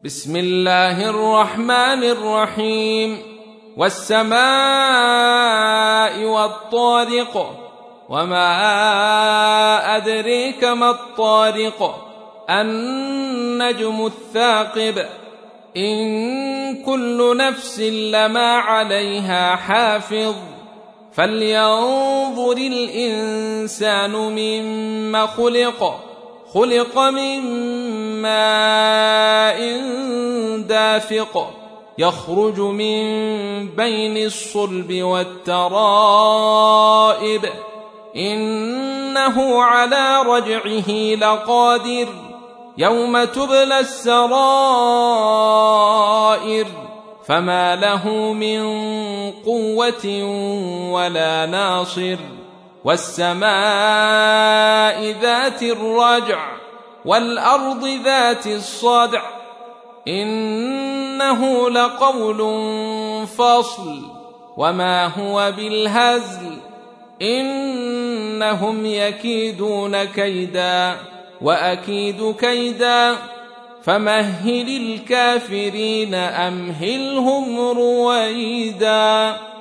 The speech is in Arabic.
بسم الله الرحمن الرحيم. والسماء والطارق، وما أدريك ما الطارق، النجم الثاقب، إن كل نفس لما عليها حافظ، فلينظر الإنسان مما خلق، خلق من ماء دافق، يخرج من بين الصلب والترائب، إنه على رجعه لقادر، يوم تبلى السرائر، فما له من قوة ولا ناصر. والسماء ذات الرجع، والأرض ذات الصدع، إنه لقول فصل، وما هو بالهزل، إنهم يكيدون كيدا وأكيد كيدا، فمهل الكافرين أمهلهم رويدا.